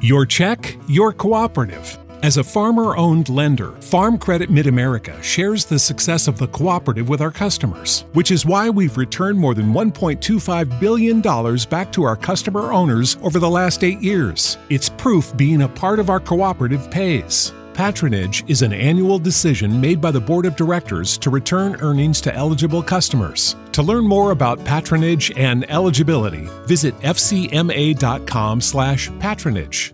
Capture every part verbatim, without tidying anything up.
Your check, your cooperative. As a farmer-owned lender, Farm Credit Mid-America shares the success of the cooperative with our customers, which is why we've returned more than one point two five billion dollars back to our customer owners over the last eight years. It's proof being a part of our cooperative pays. Patronage is an annual decision made by the Board of Directors to return earnings to eligible customers. To learn more about patronage and eligibility, visit f c m a dot com slash patronage.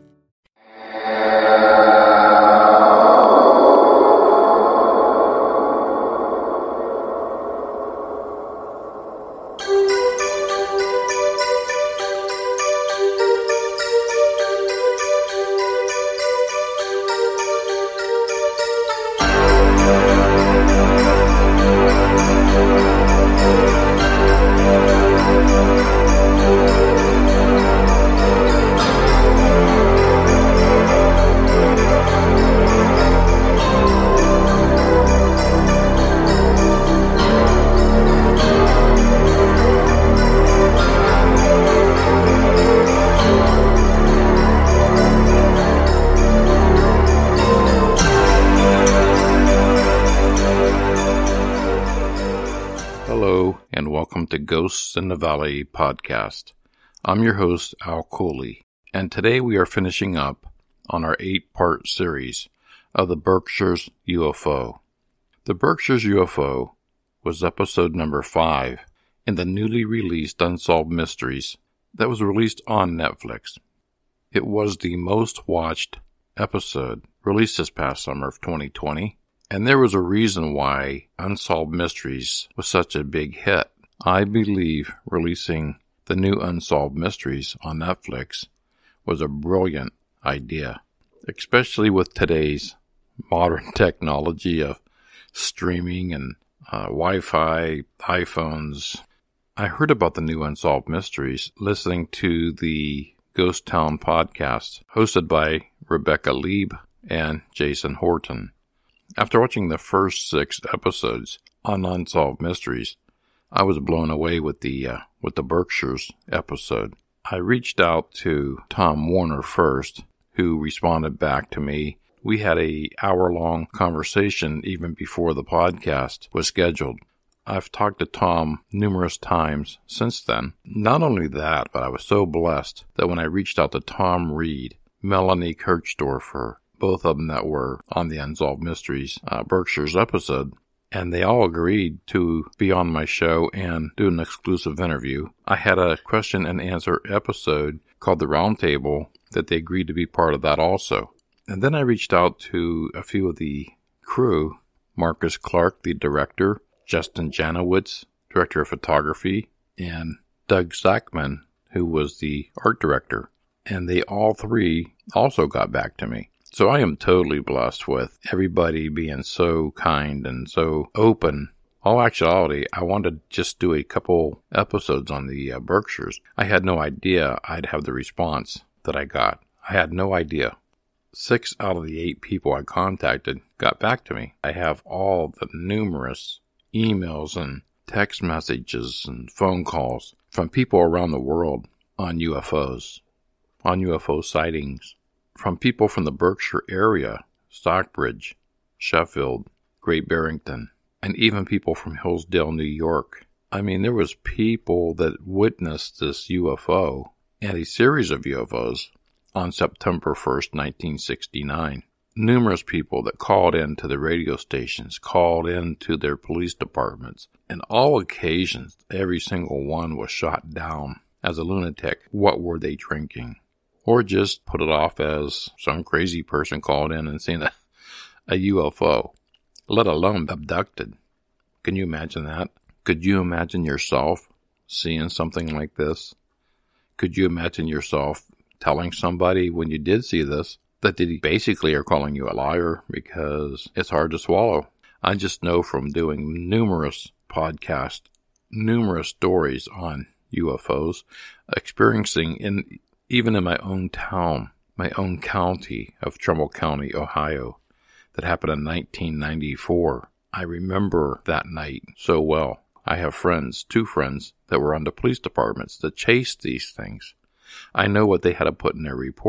To Ghosts in the Valley podcast. I'm your host, Al Cooley, and today we are finishing up on our eight-part series of the Berkshires U F O. The Berkshires U F O was episode number five in the newly released Unsolved Mysteries that was released on Netflix. It was the most watched episode released this past summer of twenty twenty, and there was a reason why Unsolved Mysteries was such a big hit. I believe releasing the new Unsolved Mysteries on Netflix was a brilliant idea, especially with today's modern technology of streaming and uh, Wi-Fi, iPhones. I heard about the new Unsolved Mysteries listening to the Ghost Town podcast hosted by Rebecca Lieb and Jason Horton. After watching the first six episodes on Unsolved Mysteries, I was blown away with the uh, with the Berkshires episode. I reached out to Tom Warner first, who responded back to me. We had a hour-long conversation even before the podcast was scheduled. I've talked to Tom numerous times since then. Not only that, but I was so blessed that when I reached out to Tom Reed, Melanie Kirchdorfer, both of them that were on the Unsolved Mysteries uh, Berkshires episode, and they all agreed to be on my show and do an exclusive interview. I had a question and answer episode called The Roundtable that they agreed to be part of that also. And then I reached out to a few of the crew, Marcus Clark, the director, Justin Janowitz, director of photography, and Doug Zachman, who was the art director. And they all three also got back to me. So I am totally blessed with everybody being so kind and so open. All actuality, I wanted to just do a couple episodes on the uh, Berkshires. I had no idea I'd have the response that I got. I had no idea. Six out of the eight people I contacted got back to me. I have all the numerous emails and text messages and phone calls from people around the world on U F Os, on U F O sightings. From people from the Berkshire area, Stockbridge, Sheffield, Great Barrington, and even people from Hillsdale, New York. I mean, there was people that witnessed this U F O and a series of U F Os on September first, nineteen sixty-nine. Numerous people that called in to the radio stations, called in to their police departments, and all occasions, every single one was shot down as a lunatic. What were they drinking? Or just put it off as some crazy person called in and seen a, a U F O, let alone abducted. Can you imagine that? Could you imagine yourself seeing something like this? Could you imagine yourself telling somebody when you did see this that they basically are calling you a liar because it's hard to swallow? I just know from doing numerous podcasts, numerous stories on U F Os, experiencing in even in my own town, my own county of Trumbull County, Ohio, that happened in nineteen ninety-four. I remember that night so well. I have friends, two friends, that were on the police departments that chased these things. I know what they had to put in their report.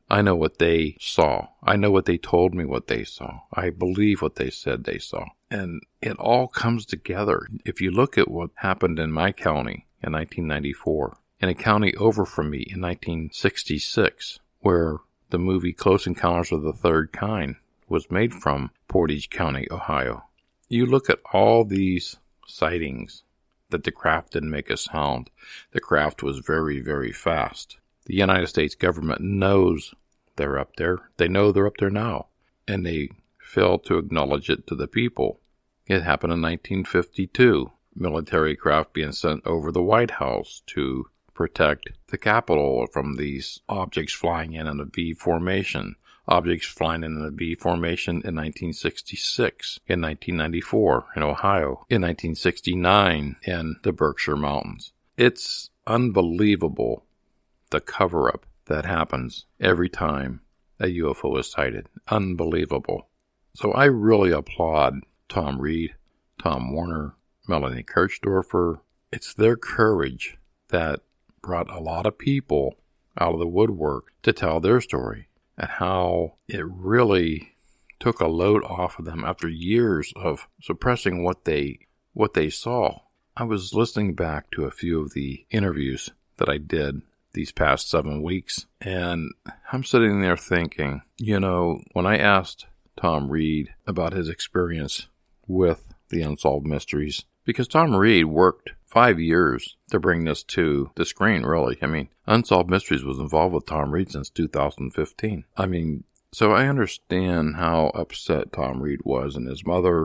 I know what they saw. I know what they told me what they saw. I believe what they said they saw. And it all comes together. If you look at what happened in my county in nineteen ninety-four, in a county over from me in nineteen sixty-six, where the movie Close Encounters of the Third Kind was made from Portage County, Ohio. You look at all these sightings that the craft didn't make a sound. The craft was very, very fast. The United States government knows they're up there. They know they're up there now. And they fail to acknowledge it to the people. It happened in nineteen fifty-two. Military craft being sent over the White House to protect the Capitol from these objects flying in in a V formation. Objects flying in a V formation in nineteen sixty-six, in nineteen ninety-four in Ohio, in nineteen sixty-nine in the Berkshire Mountains. It's unbelievable the cover-up that happens every time a U F O is sighted. Unbelievable. So I really applaud Tom Reed, Tom Warner, Melanie Kirchdorfer. It's their courage that brought a lot of people out of the woodwork to tell their story, and how it really took a load off of them after years of suppressing what they what they saw. I was listening back to a few of the interviews that I did these past seven weeks, and I'm sitting there thinking, you know, when I asked Tom Reed about his experience with the Unsolved Mysteries, because Tom Reed worked five years to bring this to the screen, really. I mean, Unsolved Mysteries was involved with Tom Reed since two thousand fifteen. I mean, so I understand how upset Tom Reed was and his mother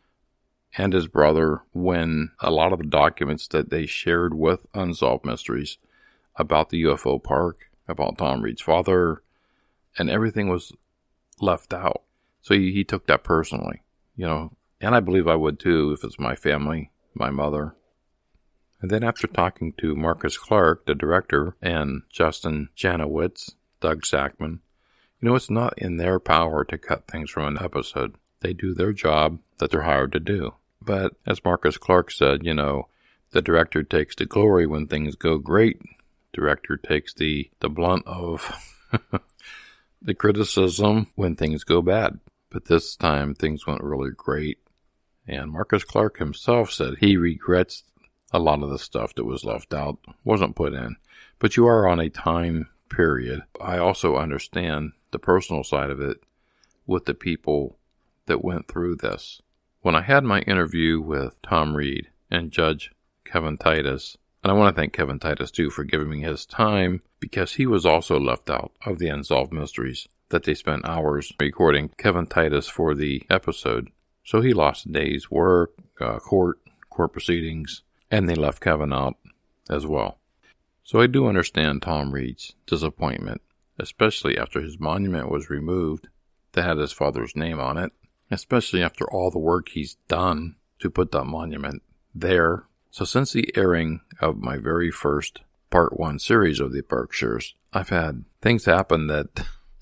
and his brother when a lot of the documents that they shared with Unsolved Mysteries about the U F O park, about Tom Reed's father, and everything was left out. So he, he took that personally, you know, and I believe I would too if it's my family, my mother. And then after talking to Marcus Clark, the director, and Justin Janowitz, Doug Sackman, you know, it's not in their power to cut things from an episode. They do their job that they're hired to do. But as Marcus Clark said, you know, the director takes the glory when things go great. Director takes the, the blunt of the criticism when things go bad. But this time things went really great. And Marcus Clark himself said he regrets a lot of the stuff that was left out, wasn't put in. But you are on a time period. I also understand the personal side of it with the people that went through this. When I had my interview with Tom Reed and Judge Kevin Titus, and I want to thank Kevin Titus too for giving me his time, because he was also left out of the Unsolved Mysteries that they spent hours recording Kevin Titus for the episode. So he lost a day's work, uh, court, court proceedings, and they left Kevin out as well. So I do understand Tom Reed's disappointment, especially after his monument was removed that had his father's name on it, especially after all the work he's done to put that monument there. So since the airing of my very first part one series of the Berkshires, I've had things happen that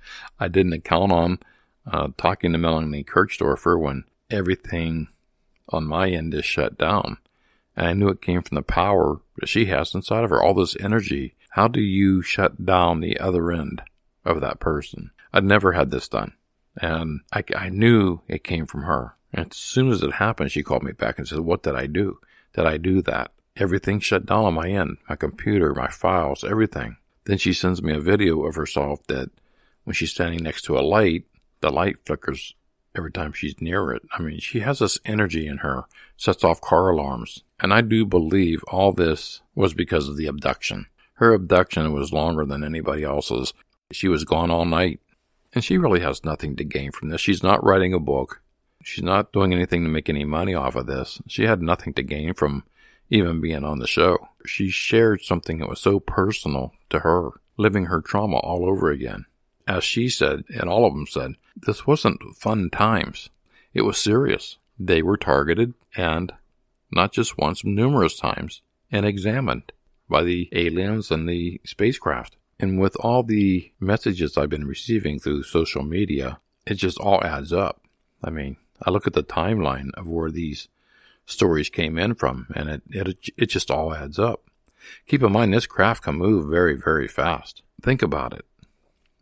I didn't account on. Uh, talking to Melanie Kirchdorfer when everything on my end is shut down. And I knew it came from the power that she has inside of her, all this energy. How do you shut down the other end of that person? I'd never had this done. And I, I knew it came from her. And as soon as it happened, she called me back and said, what did I do? Did I do that? Everything shut down on my end. My computer, my files, everything. Then she sends me a video of herself that when she's standing next to a light, the light flickers every time she's near it. I mean, she has this energy in her, sets off car alarms. And I do believe all this was because of the abduction. Her abduction was longer than anybody else's. She was gone all night. And she really has nothing to gain from this. She's not writing a book. She's not doing anything to make any money off of this. She had nothing to gain from even being on the show. She shared something that was so personal to her, living her trauma all over again. As she said, and all of them said, this wasn't fun times. It was serious. They were targeted, and not just once, numerous times, and examined by the aliens and the spacecraft. And with all the messages I've been receiving through social media, it just all adds up. I mean, I look at the timeline of where these stories came in from, and it, it, it just all adds up. Keep in mind, this craft can move very, very fast. Think about it.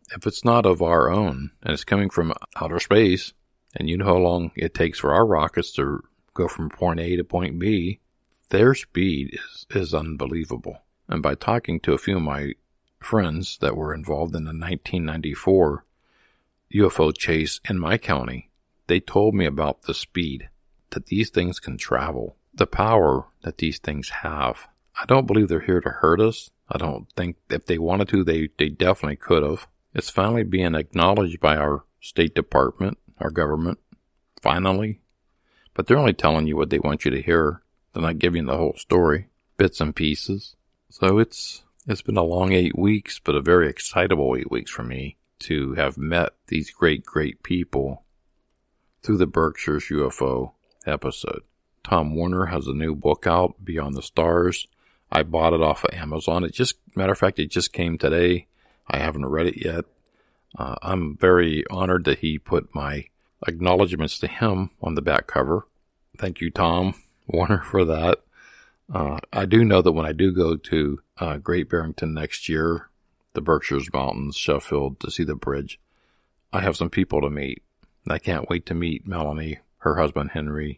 if it's not of our own and it's coming from outer space, and you know how long it takes for our rockets to go from point A to point B, their speed is, is unbelievable. And by talking to a few of my friends that were involved in the nineteen ninety-four U F O chase in my county, they told me about the speed that these things can travel, the power that these things have. I don't believe they're here to hurt us. I don't think if they wanted to, they, they definitely could have. It's finally being acknowledged by our State Department, our government, finally. But they're only telling you what they want you to hear. They're not giving the whole story, bits and pieces. So it's it's been a long eight weeks, but a very excitable eight weeks for me to have met these great, great people through the Berkshire's U F O episode. Tom Warner has a new book out, Beyond the Stars. I bought it off of Amazon. It just, matter of fact, it just came today. I haven't read it yet. Uh, I'm very honored that he put my acknowledgments to him on the back cover. Thank you, Tom Warner, for that. Uh, I do know that when I do go to uh, Great Barrington next year, the Berkshires Mountains, Sheffield, to see the bridge, I have some people to meet. I can't wait to meet Melanie, her husband Henry,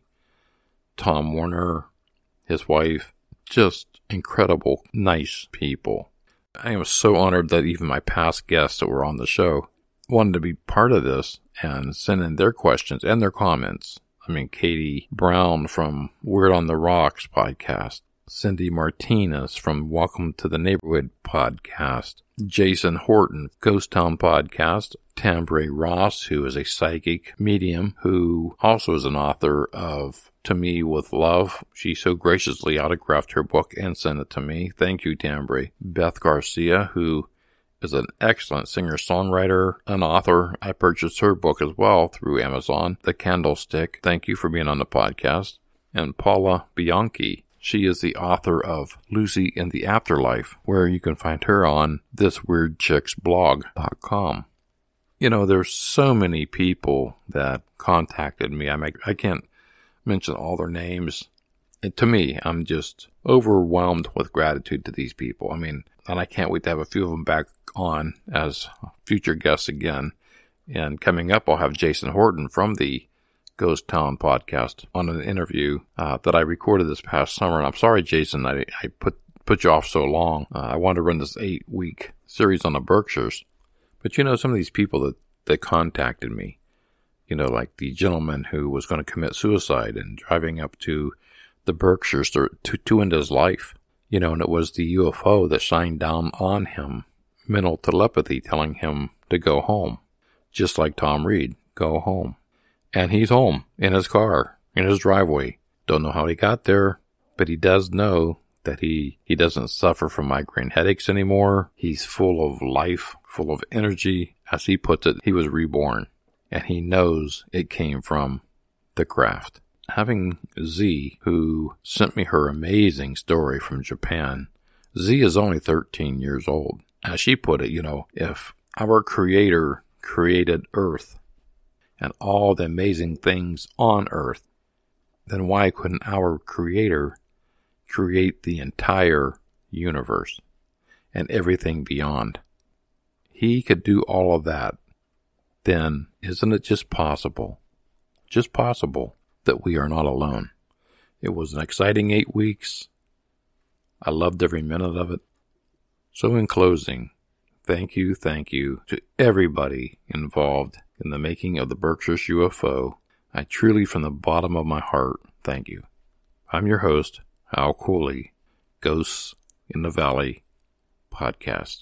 Tom Warner, his wife, just incredible, nice people. I am so honored that even my past guests that were on the show wanted to be part of this and send in their questions and their comments. I mean, Katie Brown from Weird on the Rocks podcast, Cindy Martinez from Welcome to the Neighborhood podcast, Jason Horton, Ghost Town podcast, Tambre Ross, who is a psychic medium, who also is an author of To Me With Love. She so graciously autographed her book and sent it to me. Thank you, Tambre. Beth Garcia, who is an excellent singer-songwriter, an author. I purchased her book as well through Amazon, The Candlestick. Thank you for being on the podcast. And Paula Bianchi. She is the author of Lucy in the Afterlife, where you can find her on this weird chicks blog dot com. You know, there's so many people that contacted me. I make, I can't mention all their names. And to me, I'm just overwhelmed with gratitude to these people. I mean, and I can't wait to have a few of them back on as future guests again. And coming up, I'll have Jason Horton from the Ghost Town podcast on an interview uh, that I recorded this past summer. And I'm sorry, Jason, I, I put, put you off so long. Uh, I wanted to run this eight-week series on the Berkshires. But, you know, some of these people that, that contacted me, you know, like the gentleman who was going to commit suicide and driving up to the Berkshires to, to, to end his life, you know, and it was the U F O that shined down on him, mental telepathy telling him to go home, just like Tom Reed, go home. And he's home in his car, in his driveway. Don't know how he got there, but he does know that he, he doesn't suffer from migraine headaches anymore. He's full of life, full of energy. As he puts it, he was reborn. And he knows it came from the craft. Having Z, who sent me her amazing story from Japan, Z is only thirteen years old. As she put it, you know, if our Creator created Earth and all the amazing things on Earth, then why couldn't our Creator create the entire universe and everything beyond? He could do all of that. Then isn't it just possible, just possible, that we are not alone? It was an exciting eight weeks. I loved every minute of it. So in closing, thank you, thank you to everybody involved in the making of the Berkshires U F O. I truly, from the bottom of my heart, thank you. I'm your host, Al Cooley, Ghosts in the Valley podcast.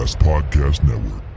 Podcast Podcast Network.